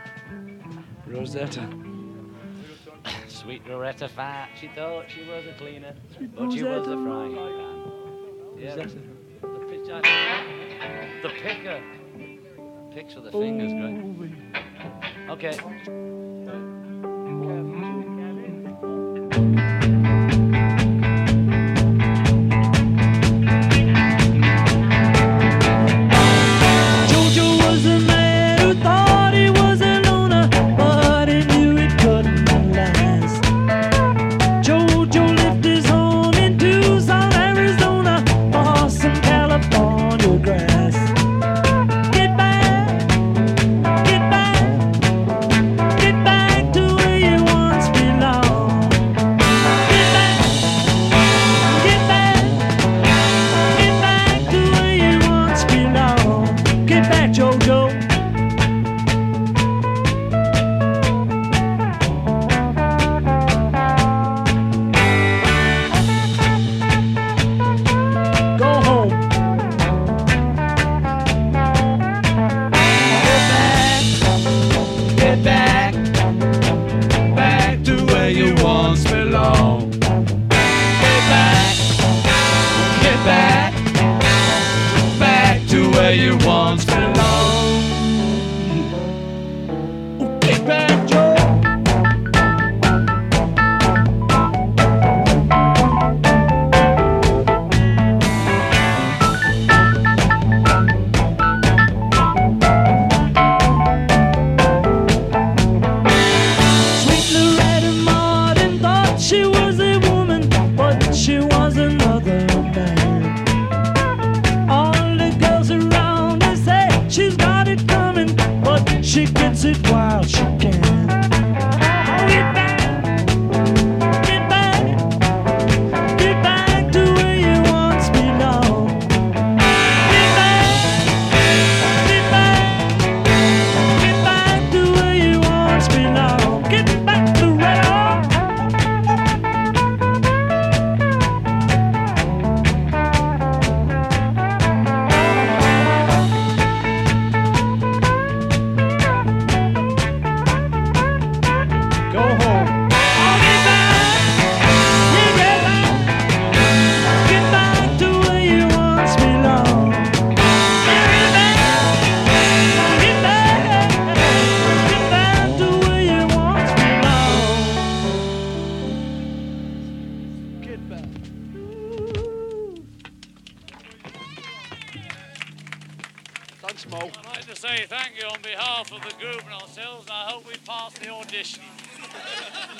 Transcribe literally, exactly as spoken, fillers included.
Rosetta. Sweet Loretta Fat, she thought she was a cleaner, Sweet but she was a Rosetta. frying pan. Yeah, Rosetta. the, the, pitch, the picker. Picks with the fingers, great. Okay. Thanks, Mo. I'd like to say thank you on behalf of the group and ourselves, and I hope we pass the audition.